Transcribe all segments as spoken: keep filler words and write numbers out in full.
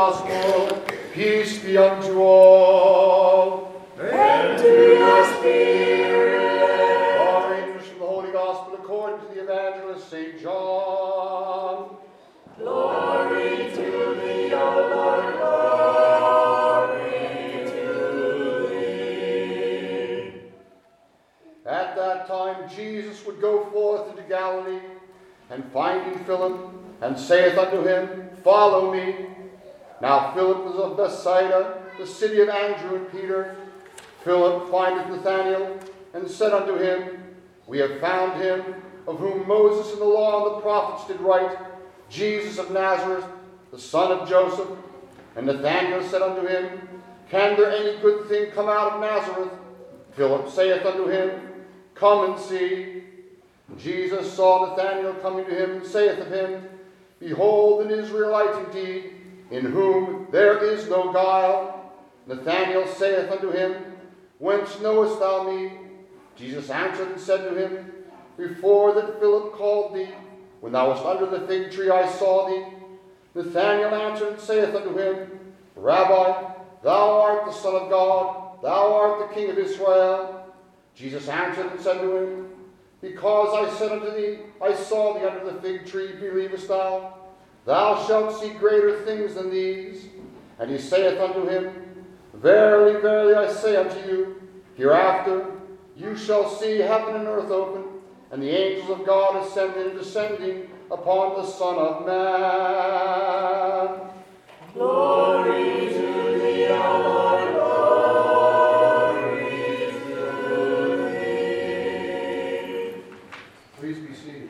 gospel. Peace be unto all. And to your spirit. Our readings from the Holy Gospel according to the evangelist Saint John. Glory to thee, O Lord, glory to thee. At that time Jesus would go forth into Galilee, and finding Philip, and saith unto him, Follow me. Now Philip was of Bethsaida, the city of Andrew and Peter. Philip findeth Nathanael, and said unto him, We have found him, of whom Moses and the law and the prophets did write, Jesus of Nazareth, the son of Joseph. And Nathanael said unto him, Can there any good thing come out of Nazareth? Philip saith unto him, Come and see. Jesus saw Nathanael coming to him, and saith of him, Behold an Israelite indeed, in whom there is no guile. Nathanael saith unto him, Whence knowest thou me? Jesus answered and said to him, Before that Philip called thee, when thou wast under the fig tree, I saw thee. Nathanael answered and saith unto him, Rabbi, thou art the Son of God, thou art the King of Israel. Jesus answered and said to him, Because I said unto thee, I saw thee under the fig tree, believest thou? Thou shalt see greater things than these. And he saith unto him, Verily, verily, I say unto you, hereafter you shall see heaven and earth open, and the angels of God ascending and descending upon the Son of Man. Glory to thee, O Lord, glory to thee. Please be seated.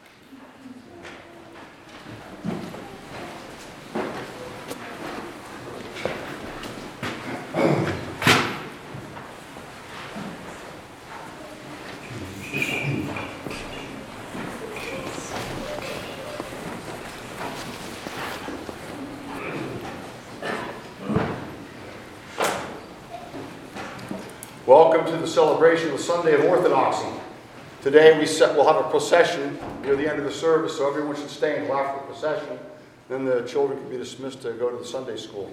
Welcome to the celebration of the Sunday of Orthodoxy. Today we set, we'll have a procession near the end of the service, so everyone should stay until after the procession. Then the children can be dismissed to go to the Sunday school.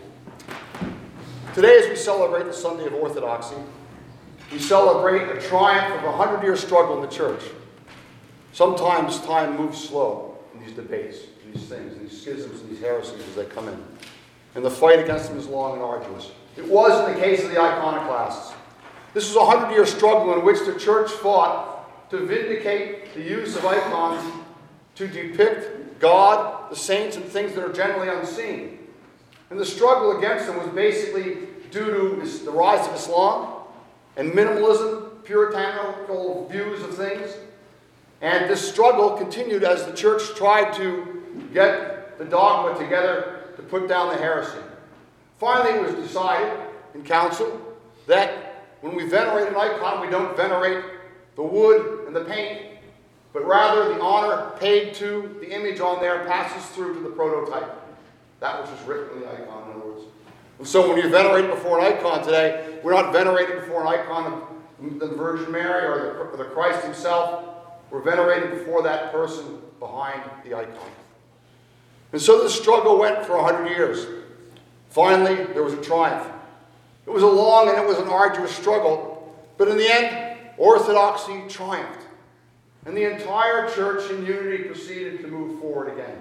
Today, as we celebrate the Sunday of Orthodoxy, we celebrate a triumph of a hundred-year struggle in the church. Sometimes time moves slow in these debates, in these things, in these schisms, and these heresies as they come in. And the fight against them is long and arduous. It was in the case of the iconoclasts. This was a hundred-year struggle in which the church fought to vindicate the use of icons to depict God, the saints, and things that are generally unseen. And the struggle against them was basically due to the rise of Islam and minimalism, puritanical views of things. And this struggle continued as the church tried to get the dogma together to put down the heresy. Finally, it was decided in council that when we venerate an icon, we don't venerate the wood and the paint, but rather the honor paid to the image on there passes through to the prototype. That which is written in the icon, in other words. And so when you venerate before an icon today, we're not venerating before an icon of the Virgin Mary or the, or the Christ himself. We're venerating before that person behind the icon. And so the struggle went for a hundred years. Finally, there was a triumph. It was a long and it was an arduous struggle, but in the end, orthodoxy triumphed. And the entire church in unity proceeded to move forward again.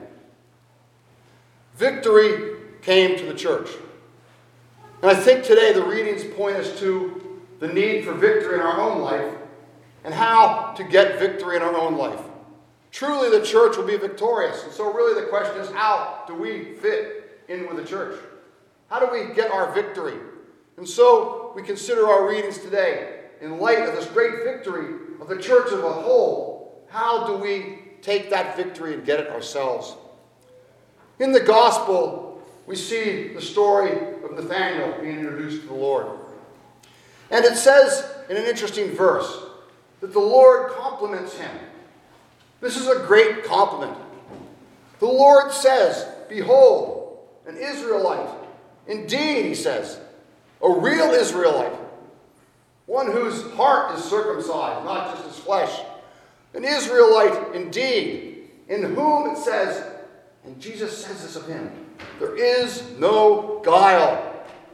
Victory came to the church. And I think today the readings point us to the need for victory in our own life and how to get victory in our own life. Truly the church will be victorious. And so really the question is, how do we fit in with the church? How do we get our victory? And so we consider our readings today in light of this great victory of the church as a whole. How do we take that victory and get it ourselves? In the gospel, we see the story of Nathanael being introduced to the Lord. And it says in an interesting verse that the Lord compliments him. This is a great compliment. The Lord says, Behold, an Israelite. Indeed, he says, a real Israelite. One whose heart is circumcised, not just his flesh. An Israelite indeed, in whom it says, and Jesus says this of him, There is no guile.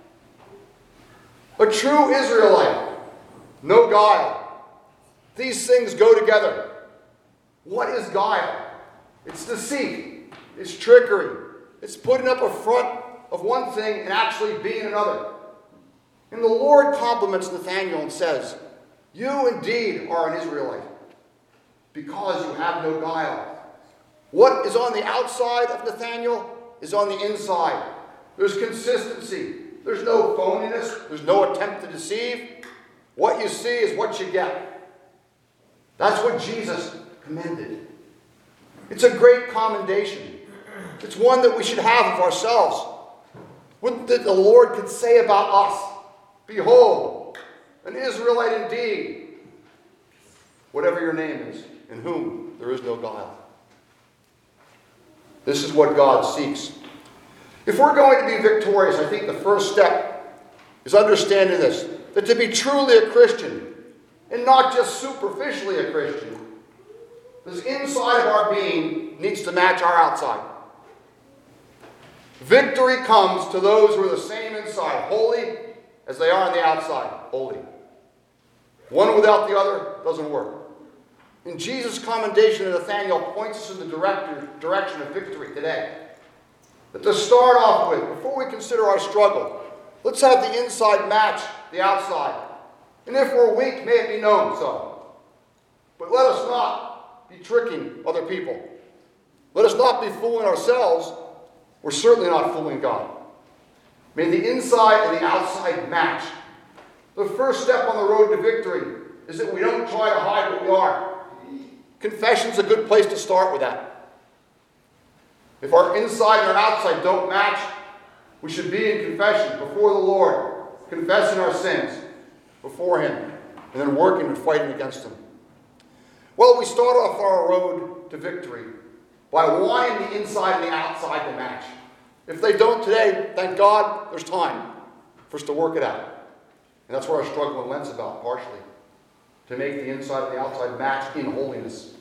A true Israelite, no guile. These things go together. What is guile? It's deceit. It's trickery. It's putting up a front of one thing and actually being another. And the Lord compliments Nathanael and says, "You indeed are an Israelite, because you have no guile." What is on the outside of Nathanael is on the inside. There's consistency. There's no phoniness. There's no attempt to deceive. What you see is what you get. That's what Jesus commended. It's a great commendation. It's one that we should have of ourselves. What that the Lord could say about us. "Behold, an Israelite indeed, whatever your name is, in whom there is no guile." This is what God seeks. If we're going to be victorious, I think the first step is understanding this, that to be truly a Christian, and not just superficially a Christian, this inside of our being needs to match our outside. Victory comes to those who are the same inside, holy as they are on the outside, holy. One without the other doesn't work. And Jesus' commendation of Nathanael points us in the director, direction of victory today. But to start off with, before we consider our struggle, let's have the inside match the outside. And if we're weak, may it be known so. But let us not be tricking other people. Let us not be fooling ourselves. We're certainly not fooling God. May the inside and the outside match. The first step on the road to victory is that we don't try to hide what we are. Confession's a good place to start with that. If our inside and our outside don't match, we should be in confession before the Lord, confessing our sins before Him, and then working and fighting against them. Well, we start off our road to victory by wanting the inside and the outside to match. If they don't today, thank God, there's time for us to work it out. And that's what our struggle in Lent's about, partially. To make the inside and the outside match in holiness.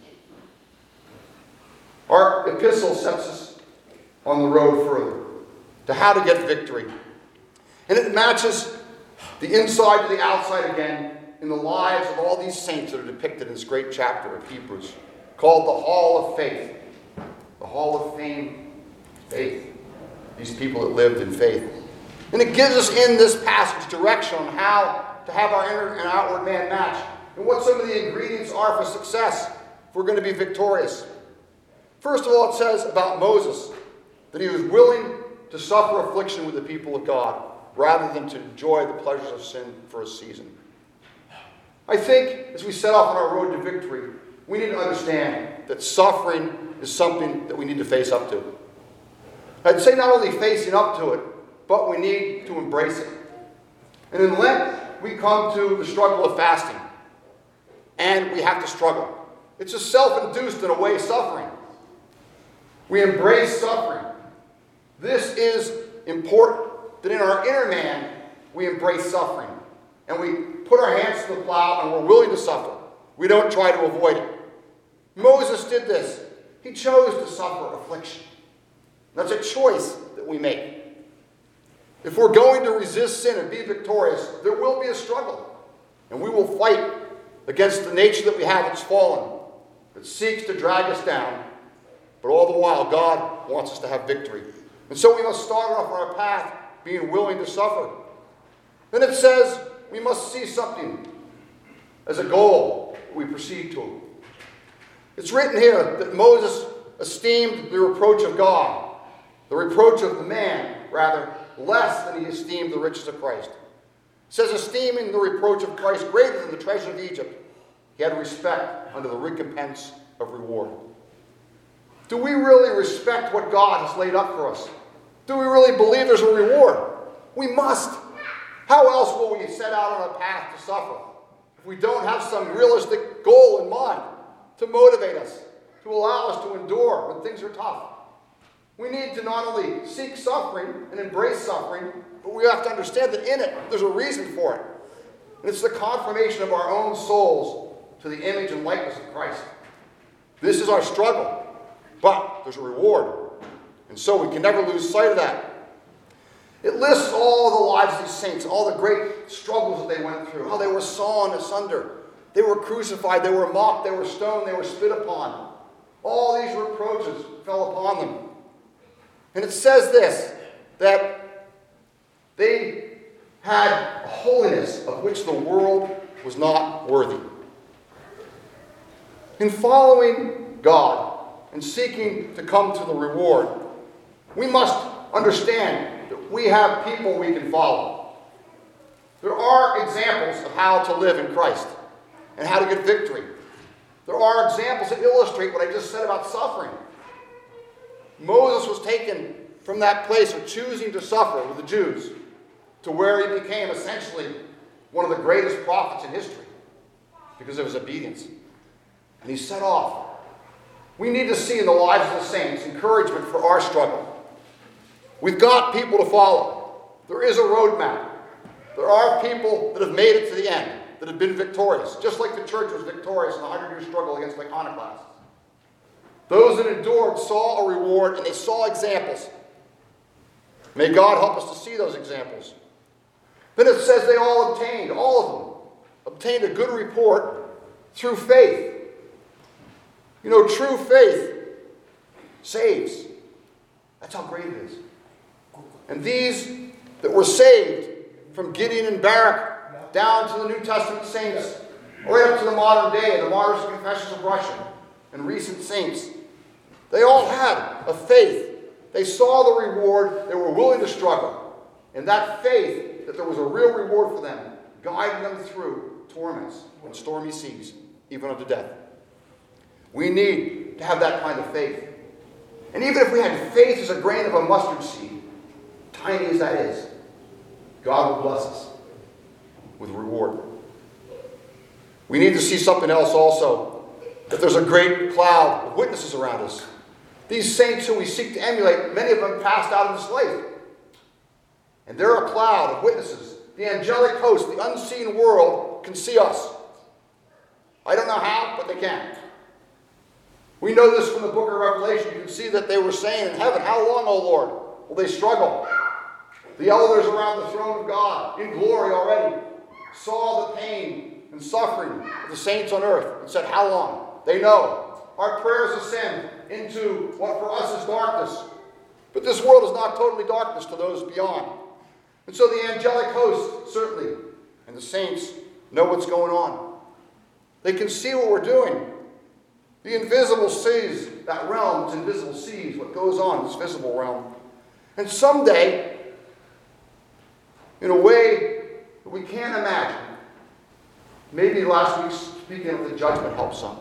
Our epistle sets us on the road further to how to get victory. And it matches the inside to the outside again in the lives of all these saints that are depicted in this great chapter of Hebrews, called the Hall of Faith. The Hall of Fame, faith. These people that lived in faith. And it gives us in this passage direction on how to have our inner and outward man match, and what some of the ingredients are for success if we're going to be victorious. First of all, it says about Moses that he was willing to suffer affliction with the people of God rather than to enjoy the pleasures of sin for a season. I think as we set off on our road to victory, we need to understand that suffering is something that we need to face up to. I'd say not only facing up to it, but we need to embrace it. And in Lent, we come to the struggle of fasting. And we have to struggle. It's a self-induced, in a way, suffering. We embrace suffering. This is important, that in our inner man, we embrace suffering. And we put our hands to the plow and we're willing to suffer. We don't try to avoid it. Moses did this. He chose to suffer affliction. That's a choice that we make. If we're going to resist sin and be victorious, there will be a struggle. And we will fight against the nature that we have that's fallen, that seeks to drag us down. But all the while, God wants us to have victory. And so we must start off our path being willing to suffer. Then it says we must see something as a goal that we proceed to. It's written here that Moses esteemed the reproach of God, the reproach of the man, rather, less than he esteemed the riches of Christ. It says, esteeming the reproach of Christ greater than the treasure of Egypt, he had respect under the recompense of reward. Do we really respect what God has laid up for us? Do we really believe there's a reward? We must. How else will we set out on a path to suffer if we don't have some realistic goal in mind to motivate us, to allow us to endure when things are tough? We need to not only seek suffering and embrace suffering, but we have to understand that in it, there's a reason for it. And it's the confirmation of our own souls to the image and likeness of Christ. This is our struggle, but there's a reward. And so we can never lose sight of that. It lists all the lives of these saints, all the great struggles that they went through, how they were sawn asunder. They were crucified, they were mocked, they were stoned, they were spit upon. All these reproaches fell upon them. And it says this, that they had a holiness of which the world was not worthy. In following God and seeking to come to the reward, we must understand that we have people we can follow. There are examples of how to live in Christ and how to get victory. There are examples that illustrate what I just said about suffering. Moses was taken from that place of choosing to suffer with the Jews to where he became essentially one of the greatest prophets in history because of his obedience. And he set off. We need to see in the lives of the saints encouragement for our struggle. We've got people to follow. There is a roadmap. There are people that have made it to the end, that have been victorious, just like the church was victorious in the hundred-year struggle against iconoclasts. Those that endured saw a reward, and they saw examples. May God help us to see those examples. Then it says they all obtained, all of them, obtained a good report through faith. You know, true faith saves. That's how great it is. And these that were saved, from Gideon and Barak down to the New Testament saints, right up to the modern day, the Martyrs and Confessions of Russia, and recent saints, they all had a faith. They saw the reward. They were willing to struggle. And that faith, that there was a real reward for them, guided them through torments and stormy seas, even unto death. We need to have that kind of faith. And even if we had faith as a grain of a mustard seed, tiny as that is, God will bless us with reward. We need to see something else also, that there's a great cloud of witnesses around us. These saints whom we seek to emulate, many of them passed out of this life. And they're a cloud of witnesses. The angelic host, the unseen world, can see us. I don't know how, but they can. We know this from the book of Revelation. You can see that they were saying in heaven, "How long, O Lord, will they struggle?" The elders around the throne of God, in glory already, saw the pain and suffering of the saints on earth and said, "How long?" They know. Our prayers ascend into what for us is darkness. But this world is not totally darkness to those beyond. And so the angelic host, certainly, and the saints know what's going on. They can see what we're doing. The invisible sees that realm, it's invisible sees what goes on in this visible realm. And someday, in a way that we can't imagine, maybe last week's speaking of the judgment helped some.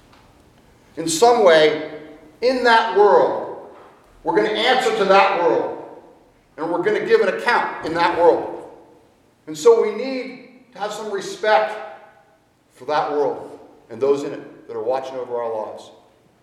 In some way, in that world, we're going to answer to that world. And we're going to give an account in that world. And so we need to have some respect for that world and those in it that are watching over our lives.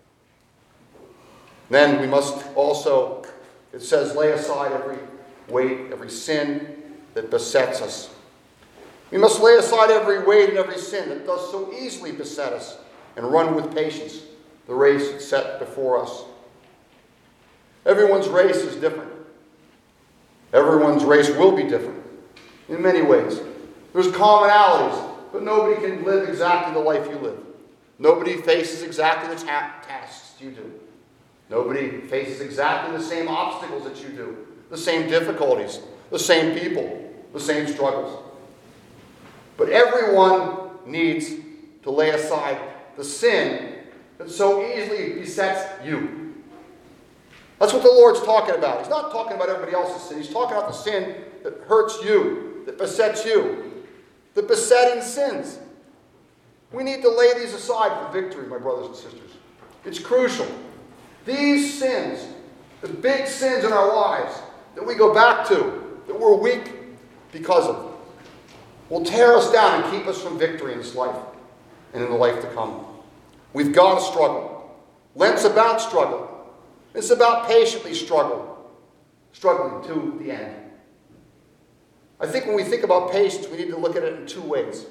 Then we must also, it says, lay aside every weight, every sin that besets us. We must lay aside every weight and every sin that does so easily beset us and run with patience the race that's set before us. Everyone's race is different. Everyone's race will be different in many ways. There's commonalities, but nobody can live exactly the life you live. Nobody faces exactly the ta- tasks you do. Nobody faces exactly the same obstacles that you do, the same difficulties, the same people, the same struggles. But everyone needs to lay aside the sin that so easily besets you. That's what the Lord's talking about. He's not talking about everybody else's sin. He's talking about the sin that hurts you, that besets you, the besetting sins. We need to lay these aside for victory, my brothers and sisters. It's crucial. These sins, the big sins in our lives that we go back to, that we're weak because of, will tear us down and keep us from victory in this life and in the life to come. We've got to struggle. Lent's about struggle. It's about patiently struggle, struggling to the end. I think when we think about patience, we need to look at it in two ways.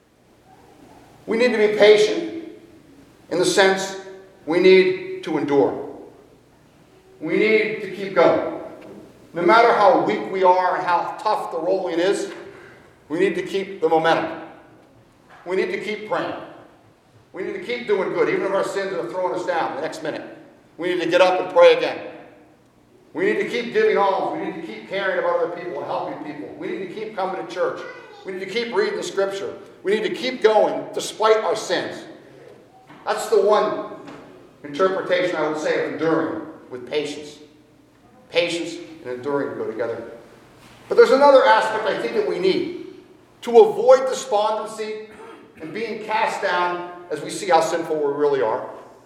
We need to be patient in the sense we need to endure. We need to keep going. No matter how weak we are and how tough the rolling is, we need to keep the momentum. We need to keep praying. We need to keep doing good, even if our sins are throwing us down the next minute. We need to get up and pray again. We need to keep giving alms. We need to keep caring about other people and helping people. We need to keep coming to church. We need to keep reading the Scripture. We need to keep going despite our sins. That's the one interpretation I would say of enduring with patience. Patience and enduring go together. But there's another aspect I think that we need to avoid despondency and being cast down as we see how sinful we really are.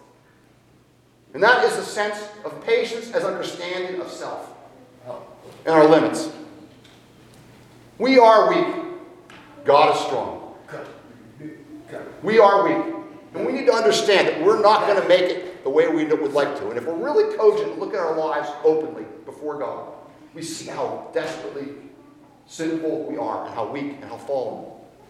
And that is a sense of patience as understanding of self and our limits. We are weak. God is strong. We are weak. And we need to understand that we're not going to make it the way we would like to. And if we're really cogent and look at our lives openly before God, we see how desperately sinful we are and how weak and how fallen.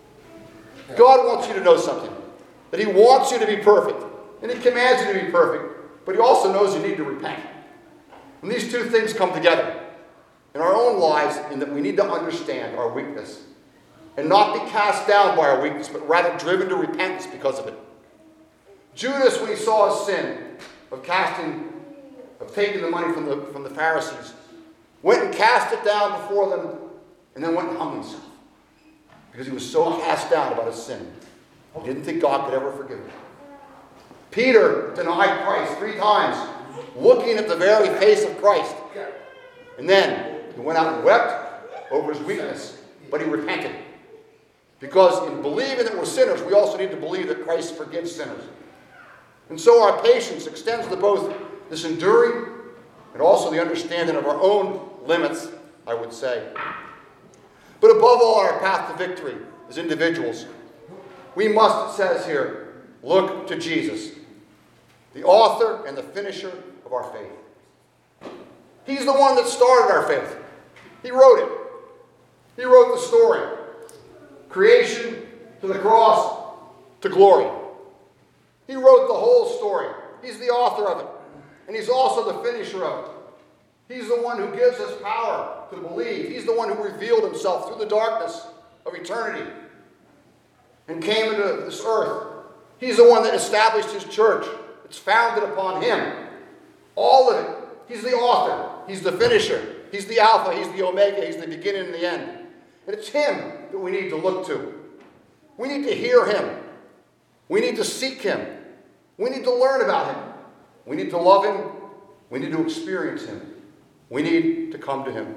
God wants you to know something. That He wants you to be perfect. And He commands you to be perfect. But He also knows you need to repent. And these two things come together in our own lives in that we need to understand our weakness. And not be cast down by our weakness, but rather driven to repentance because of it. Judas, when he saw his sin of casting, of taking the money from the, from the Pharisees, went and cast it down before them, and then went and hung himself. Because he was so cast down about his sin. He didn't think God could ever forgive him. Peter denied Christ three times, looking at the very face of Christ. And then he went out and wept over his weakness, but he repented. Because in believing that we're sinners, we also need to believe that Christ forgives sinners. And so our patience extends to both this enduring and also the understanding of our own limits, I would say. But above all, our path to victory as individuals, we must, it says here, look to Jesus, the author and the finisher of our faith. He's the one that started our faith. He wrote it. He wrote the story. Creation to the cross to glory. He wrote the whole story. He's the author of it. And He's also the finisher of it. He's the one who gives us power to believe. He's the one who revealed Himself through the darkness of eternity and came into this earth. He's the one that established His church. It's founded upon Him. All of it. He's the author. He's the finisher. He's the Alpha. He's the Omega. He's the beginning and the end. And it's Him that we need to look to. We need to hear Him. We need to seek Him. We need to learn about Him. We need to love Him. We need to experience Him. We need to come to Him.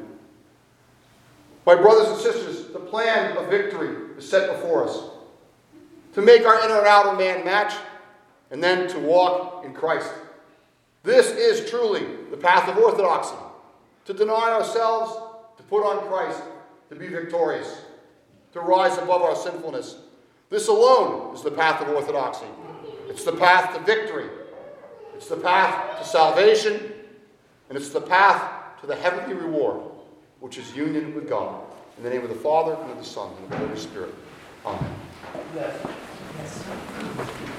My brothers and sisters, the plan of victory is set before us. To make our inner and outer man match, and then to walk in Christ. This is truly the path of orthodoxy. To deny ourselves, to put on Christ, to be victorious, to rise above our sinfulness. This alone is the path of orthodoxy. It's the path to victory. It's the path to salvation. And it's the path to the heavenly reward, which is union with God. In the name of the Father, and of the Son, and of the Holy Spirit. Amen. Yes. Yes.